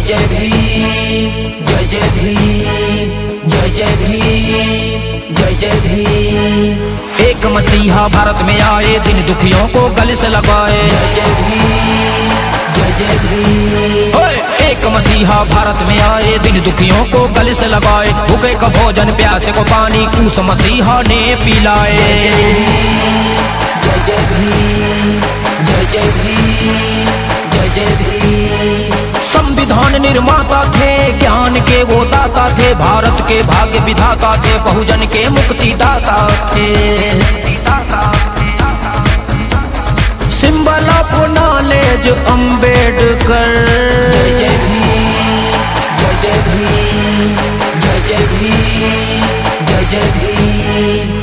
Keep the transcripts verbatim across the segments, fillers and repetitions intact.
जय भीम, जय जय भीम, जय जय भीम, जय जय भीम। एक मसीहा भारत में आए, दिन दुखियों को गले से लगाए। जय जय भीम, जय जय भीम। ओए, एक मसीहा भारत में आए, दिन दुखियों को गले से लगाए। भूखे का भोजन प्यासे को पानी उस मसीहा ने पिलाए। जय जय भीम, जय जय भीम, जय जय भीम। संविधान निर्माता थे, ज्ञान के वो दाता थे, भारत के भाग्य विधाता थे, बहुजन के मुक्ति दाता थे। Symbol of knowledge Ambedkar. जय जय भीम, जय जय भीम, जय जय भीम, जय जय भीम।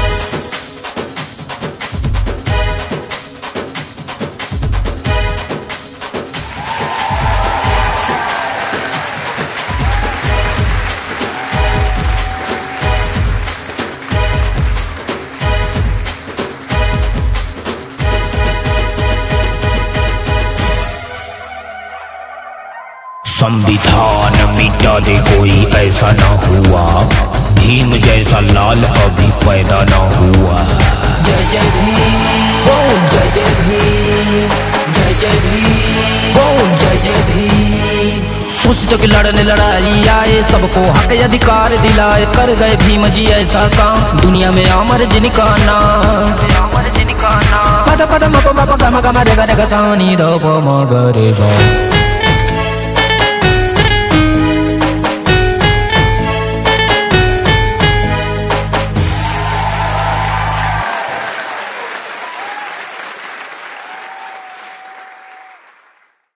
संविधान मिटा दे कोई ऐसा न हुआ, भीम जैसा लाल अभी पैदा न हुआ। जय जय भीम, जय जय भीम, जय जय भीम, जय जय भीम। सोच के लड़ने लड़ाई आए, सबको हक अधिकार दिलाए, कर गए भीम जी ऐसा काम, दुनिया में अमर जिनका नाम। पद पद म प म प ग म ग म रे ग रे ग सा नी ध प म ग रे सा।